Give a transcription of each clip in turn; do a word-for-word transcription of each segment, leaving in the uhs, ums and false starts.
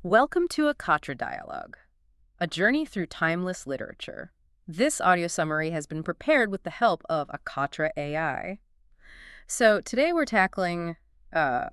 Welcome to a Katra Dialogue, a journey through timeless literature. This audio summary has been prepared with the help of a Katra A I. So today we're tackling uh,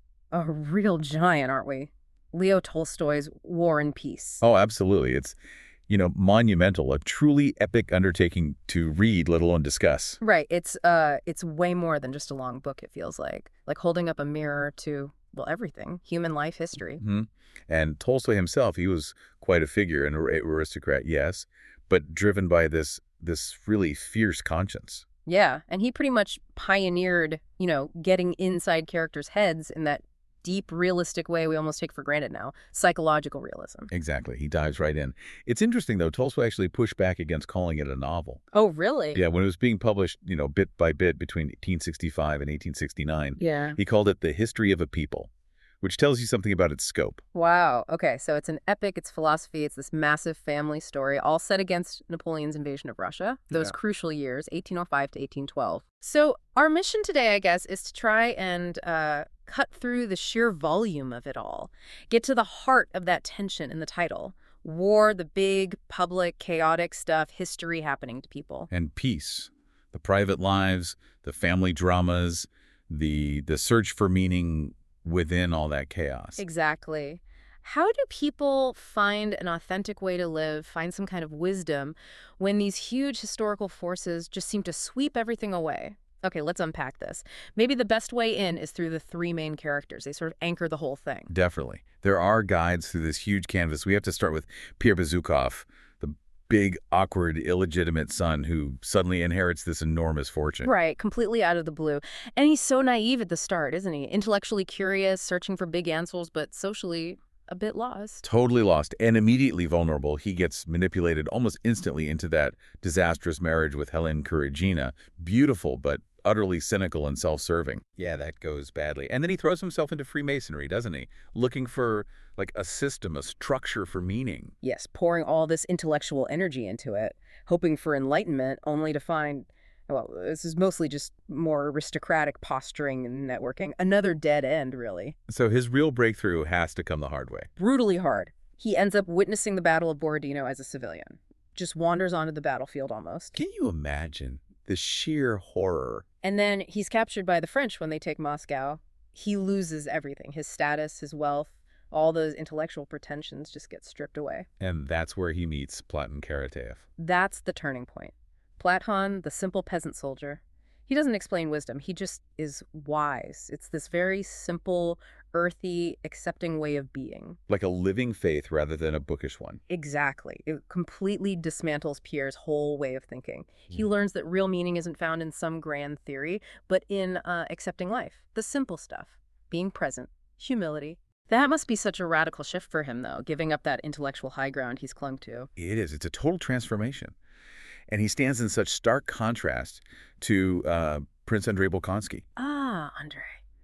a real giant, aren't we? Leo Tolstoy's War and Peace. Oh, absolutely. It's, you know, monumental, a truly epic undertaking to read, let alone discuss. Right. It's uh, it's way more than just a long book, it feels like. Like holding up a mirror to, well, everything. Human life history. hmm And Tolstoy himself, he was quite a figure, an ar- aristocrat, yes, but driven by this this really fierce conscience. Yeah, and he pretty much pioneered, you know, getting inside characters' heads in that deep, realistic way we almost take for granted now, psychological realism. Exactly. He dives right in. It's interesting, though, Tolstoy actually pushed back against calling it a novel. Oh, really? Yeah, when it was being published, you know, bit by bit between eighteen sixty-five and eighteen sixty-nine, Yeah. he called it The History of a People, which tells you something about its scope. Wow. Okay, so it's an epic, it's philosophy, it's this massive family story, all set against Napoleon's invasion of Russia, those Yeah. crucial years, eighteen oh five to eighteen twelve. So our mission today, I guess, is to try and uh, cut through the sheer volume of it all, get to the heart of that tension in the title. War, the big, public, chaotic stuff, history happening to people. And peace, the private lives, the family dramas, the the search for meaning within all that chaos. Exactly. How do people find an authentic way to live, find some kind of wisdom, when these huge historical forces just seem to sweep everything away? Okay, let's unpack this. Maybe the best way in is through the three main characters. They sort of anchor the whole thing. Definitely. There are guides through this huge canvas. We have to start with Pierre Bezukhov, the big, awkward, illegitimate son who suddenly inherits this enormous fortune. Right, completely out of the blue. And he's so naive at the start, isn't he? Intellectually curious, searching for big answers, but socially a bit lost. Totally lost and immediately vulnerable. He gets manipulated almost instantly into that disastrous marriage with Helen Kuragina. Beautiful, but utterly cynical and self-serving. Yeah, that goes badly. And then he throws himself into Freemasonry, doesn't he? Looking for, like, a system, a structure for meaning. Yes, pouring all this intellectual energy into it, hoping for enlightenment, only to find, well, this is mostly just more aristocratic posturing and networking. Another dead end, really. So his real breakthrough has to come the hard way. Brutally hard. He ends up witnessing the Battle of Borodino as a civilian. Just wanders onto the battlefield almost. Can you imagine the sheer horror? And then he's captured by the French when they take Moscow. He loses everything. His status, his wealth, all those intellectual pretensions just get stripped away. And that's where he meets Platon Karateev. That's the turning point. Platon, the simple peasant soldier, he doesn't explain wisdom. He just is wise. It's this very simple, earthy, accepting way of being. Like a living faith rather than a bookish one. Exactly. It completely dismantles Pierre's whole way of thinking. He learns that real meaning isn't found in some grand theory, but in uh, accepting life. The simple stuff. Being present. Humility. That must be such a radical shift for him, though, giving up that intellectual high ground he's clung to. It is. It's a total transformation. And he stands in such stark contrast to uh, Prince Andrei Bolkonsky. Ah, Andre.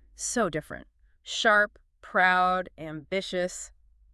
So different. Sharp, proud, ambitious,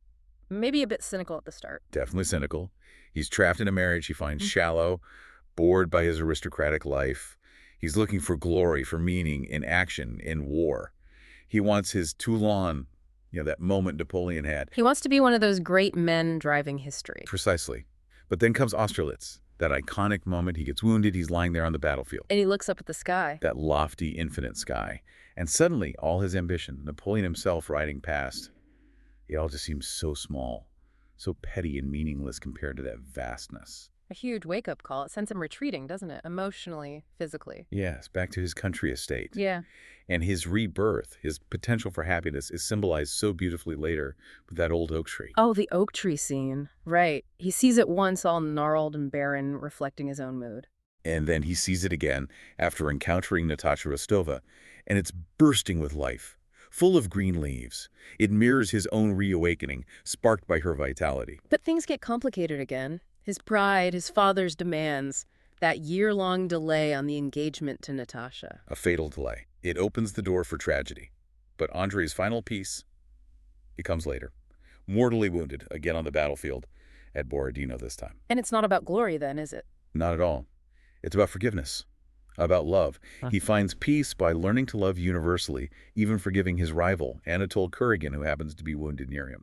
maybe a bit cynical at the start. Definitely cynical. He's trapped in a marriage he finds Mhm. shallow, bored by his aristocratic life. He's looking for glory, for meaning in action, in war. He wants his Toulon, you know, that moment Napoleon had. He wants to be one of those great men driving history. Precisely. But then comes Austerlitz, that iconic moment. He gets wounded. He's lying there on the battlefield. And he looks up at the sky. That lofty, infinite sky. And suddenly, all his ambition, Napoleon himself riding past, it all just seems so small, so petty and meaningless compared to that vastness. A huge wake-up call. It sends him retreating, doesn't it? Emotionally, physically. Yes, back to his country estate. Yeah. And his rebirth, his potential for happiness, is symbolized so beautifully later with that old oak tree. Oh, the oak tree scene. Right. He sees it once all gnarled and barren, reflecting his own mood. And then he sees it again after encountering Natasha Rostova, and it's bursting with life, full of green leaves. It mirrors his own reawakening, sparked by her vitality. But things get complicated again. His pride, his father's demands, that year-long delay on the engagement to Natasha. A fatal delay. It opens the door for tragedy. But Andrei's final piece, it comes later. Mortally wounded, again on the battlefield, at Borodino this time. And it's not about glory then, is it? Not at all. It's about forgiveness, about love. Huh. He finds peace by learning to love universally, even forgiving his rival, Anatole Kuragin, who happens to be wounded near him.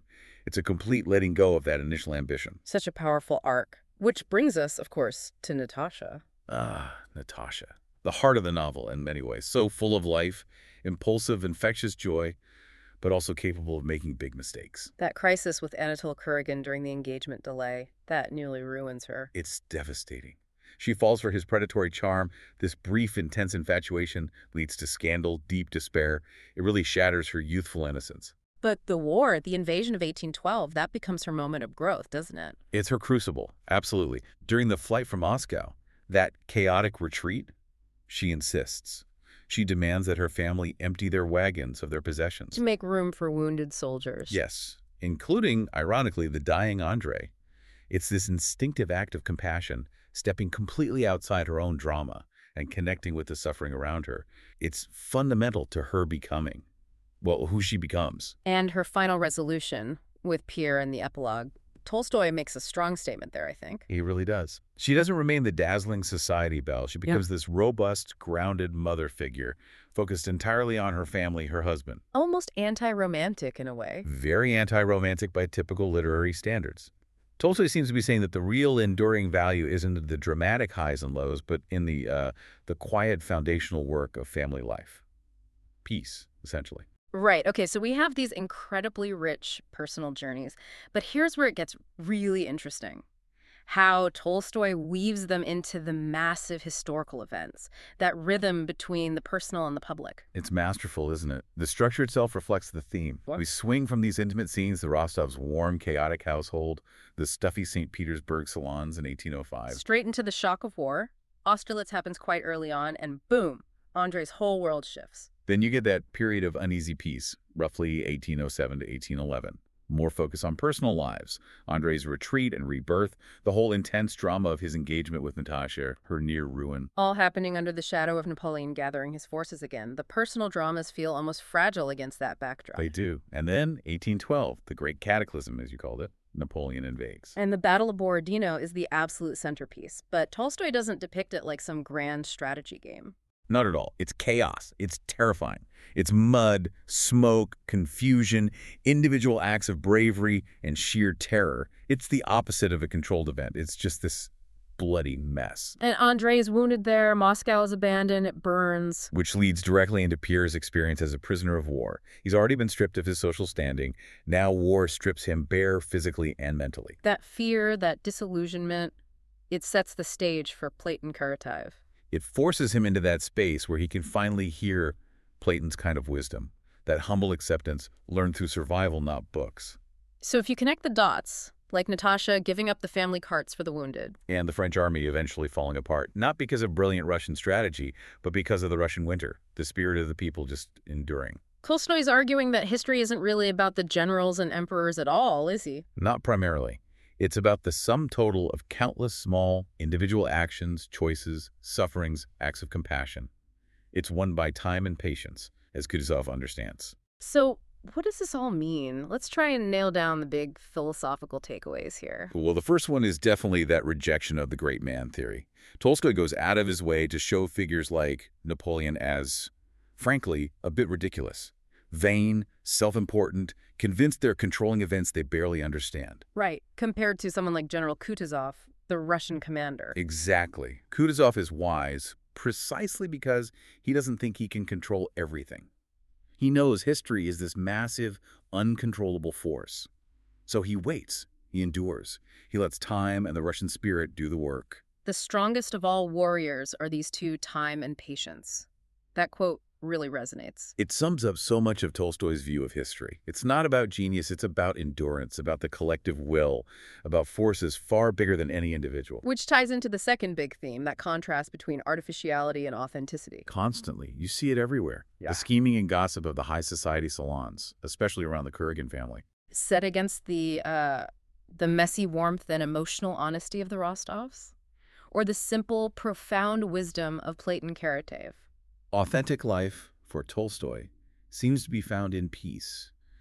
It's a complete letting go of that initial ambition. Such a powerful arc. Which brings us, of course, to Natasha. Ah, Natasha. The heart of the novel in many ways. So full of life, impulsive, infectious joy, but also capable of making big mistakes. That crisis with Anatole Kuragin during the engagement delay, that nearly ruins her. It's devastating. She falls for his predatory charm. This brief, intense infatuation leads to scandal, deep despair. It really shatters her youthful innocence. But the war, the invasion of eighteen twelve, that becomes her moment of growth, doesn't it? It's her crucible, absolutely. During the flight from Moscow, that chaotic retreat, she insists. She demands that her family empty their wagons of their possessions. To make room for wounded soldiers. Yes, including, ironically, the dying Andrei. It's this instinctive act of compassion, stepping completely outside her own drama and connecting with the suffering around her. It's fundamental to her becoming, well, who she becomes. And her final resolution with Pierre in the epilogue. Tolstoy makes a strong statement there, I think. He really does. She doesn't remain the dazzling society belle. She becomes yeah. this robust, grounded mother figure, focused entirely on her family, her husband. Almost anti-romantic in a way. Very anti-romantic by typical literary standards. Tolstoy seems to be saying that the real enduring value isn't in the dramatic highs and lows, but in the, uh, the quiet foundational work of family life. Peace, essentially. Right. Okay, so we have these incredibly rich personal journeys, but here's where it gets really interesting. How Tolstoy weaves them into the massive historical events, that rhythm between the personal and the public. It's masterful, isn't it? The structure itself reflects the theme. What? We swing from these intimate scenes, the Rostovs' warm, chaotic household, the stuffy Saint Petersburg salons in eighteen oh five. Straight into the shock of war. Austerlitz happens quite early on, and boom, Andrei's whole world shifts. Then you get that period of uneasy peace, roughly eighteen oh seven to eighteen eleven. More focus on personal lives, Andrei's retreat and rebirth, the whole intense drama of his engagement with Natasha, her near ruin. All happening under the shadow of Napoleon gathering his forces again. The personal dramas feel almost fragile against that backdrop. They do. And then eighteen twelve, the great cataclysm, as you called it, Napoleon invades. And the Battle of Borodino is the absolute centerpiece, but Tolstoy doesn't depict it like some grand strategy game. Not at all. It's chaos. It's terrifying. It's mud, smoke, confusion, individual acts of bravery, and sheer terror. It's the opposite of a controlled event. It's just this bloody mess. And Andrei is wounded there. Moscow is abandoned. It burns. Which leads directly into Pierre's experience as a prisoner of war. He's already been stripped of his social standing. Now war strips him bare physically and mentally. That fear, that disillusionment, it sets the stage for Platon Karatev. It forces him into that space where he can finally hear Platon's kind of wisdom, that humble acceptance learned through survival, not books. So if you connect the dots, like Natasha giving up the family carts for the wounded. And the French army eventually falling apart, not because of brilliant Russian strategy, but because of the Russian winter, the spirit of the people just enduring. Tolstoy's arguing that history isn't really about the generals and emperors at all, is he? Not primarily. It's about the sum total of countless small, individual actions, choices, sufferings, acts of compassion. It's won by time and patience, as Kutuzov understands. So what does this all mean? Let's try and nail down the big philosophical takeaways here. Well, the first one is definitely that rejection of the great man theory. Tolstoy goes out of his way to show figures like Napoleon as, frankly, a bit ridiculous. Vain, self-important, convinced they're controlling events they barely understand. Right, compared to someone like General Kutuzov, the Russian commander. Exactly. Kutuzov is wise precisely because he doesn't think he can control everything. He knows history is this massive, uncontrollable force. So he waits, he endures, he lets time and the Russian spirit do the work. The strongest of all warriors are these two, time and patience. That quote really resonates. It sums up so much of Tolstoy's view of history. It's not about genius, it's about endurance, about the collective will, about forces far bigger than any individual. Which ties into the second big theme, that contrast between artificiality and authenticity. Constantly. You see it everywhere. Yeah. The scheming and gossip of the high society salons, especially around the Kuragin family. Set against the, uh, the messy warmth and emotional honesty of the Rostovs? Or the simple, profound wisdom of Platon Karatev? Authentic life, for Tolstoy, seems to be found in peace,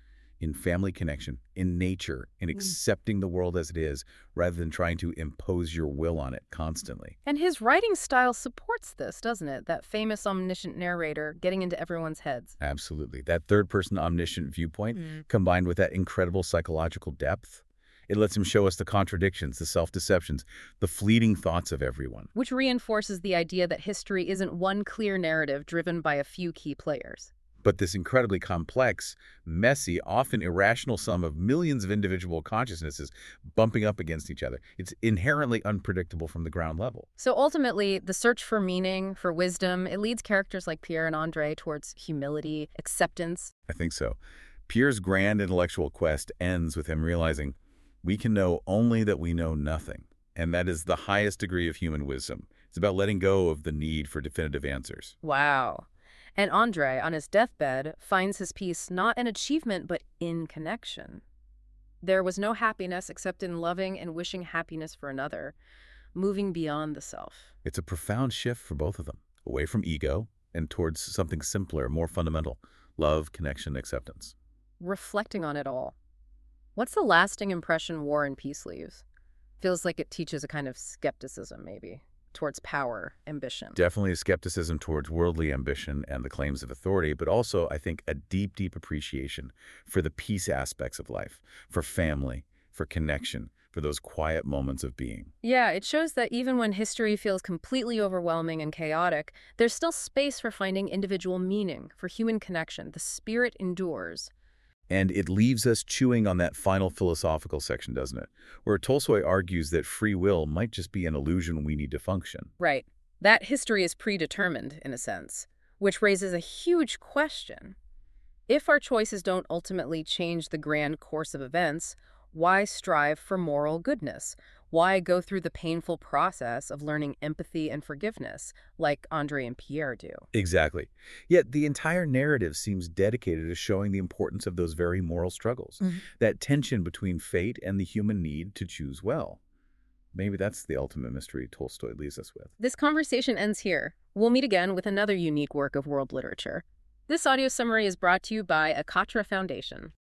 in family connection, in nature, in Mm. accepting the world as it is, rather than trying to impose your will on it constantly. And his writing style supports this, doesn't it? That famous omniscient narrator getting into everyone's heads. Absolutely. That third-person omniscient viewpoint, Mm. combined with that incredible psychological depth, it lets him show us the contradictions, the self-deceptions, the fleeting thoughts of everyone. Which reinforces the idea that history isn't one clear narrative driven by a few key players. But this incredibly complex, messy, often irrational sum of millions of individual consciousnesses bumping up against each other. It's inherently unpredictable from the ground level. So ultimately, the search for meaning, for wisdom, it leads characters like Pierre and Andre towards humility, acceptance. I think so. Pierre's grand intellectual quest ends with him realizing we can know only that we know nothing. And that is the highest degree of human wisdom. It's about letting go of the need for definitive answers. Wow. And Andre, on his deathbed, finds his peace not in achievement, but in connection. There was no happiness except in loving and wishing happiness for another, moving beyond the self. It's a profound shift for both of them, away from ego and towards something simpler, more fundamental: love, connection, acceptance. Reflecting on it all, what's the lasting impression War and Peace leaves? Feels like it teaches a kind of skepticism, maybe, towards power, ambition. Definitely a skepticism towards worldly ambition and the claims of authority, but also, I think, a deep, deep appreciation for the peace aspects of life, for family, for connection, for those quiet moments of being. Yeah, it shows that even when history feels completely overwhelming and chaotic, there's still space for finding individual meaning, for human connection. The spirit endures. And it leaves us chewing on that final philosophical section, doesn't it? Where Tolstoy argues that free will might just be an illusion we need to function. Right. That history is predetermined, in a sense, which raises a huge question. If our choices don't ultimately change the grand course of events, why strive for moral goodness? Why go through the painful process of learning empathy and forgiveness, like Andre and Pierre do? Exactly. Yet the entire narrative seems dedicated to showing the importance of those very moral struggles, Mhm. that tension between fate and the human need to choose well. Maybe that's the ultimate mystery Tolstoy leaves us with. This conversation ends here. We'll meet again with another unique work of world literature. This audio summary is brought to you by Akatra Foundation.